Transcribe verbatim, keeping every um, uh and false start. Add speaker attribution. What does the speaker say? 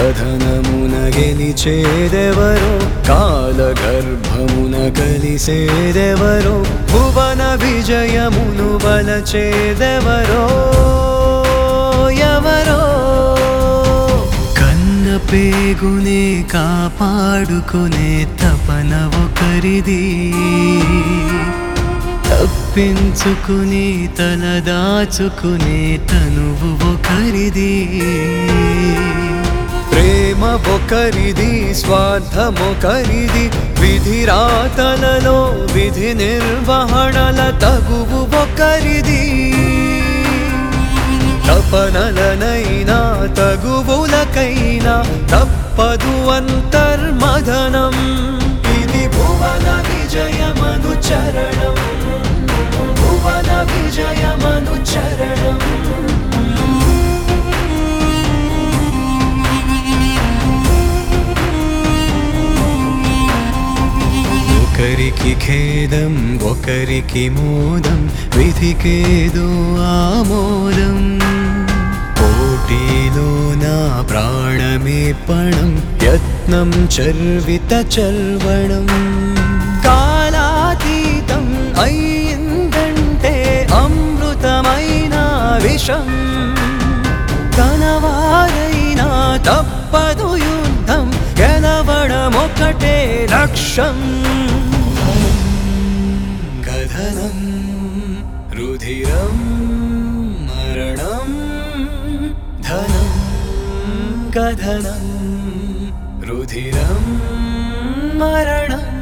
Speaker 1: కథనమున గెలిచేదెవరో కాలగర్భమున కలిసేదెవరో భువన విజయమును వలచేదెవరో ఎవరో కన్న పేగునే కాపాడుకునే తపన ఒకరిది తప్పించుకుని తలదాచుకునే తనువు ఒకరిది ప్రేమ ఒకరిది స్వార్థమొకరిది విధిరాతలలో విధి నిర్వహణల తగువు ఒకరిది తపనలనైనా తగువులకైనా తప్పదు అంతర్మదనం ఇది భువన విజయమను చరణం భువన విజయమను చరణం ఒకరికి ఖేదం ఒకరికి మోదం విధికేదో ఆమోదం పోటీలో నా ప్రాణమే పణం యత్నం చర్విత చల్వణం కాలాతీతం అయిందంటే అమృతమైన విషం కనవారైనా తప్పదు యుద్ధం గెలవడమొకటే లక్ష్యం కథనం రుధిరం మరణం ధనం కథనం రుధిరం మరణం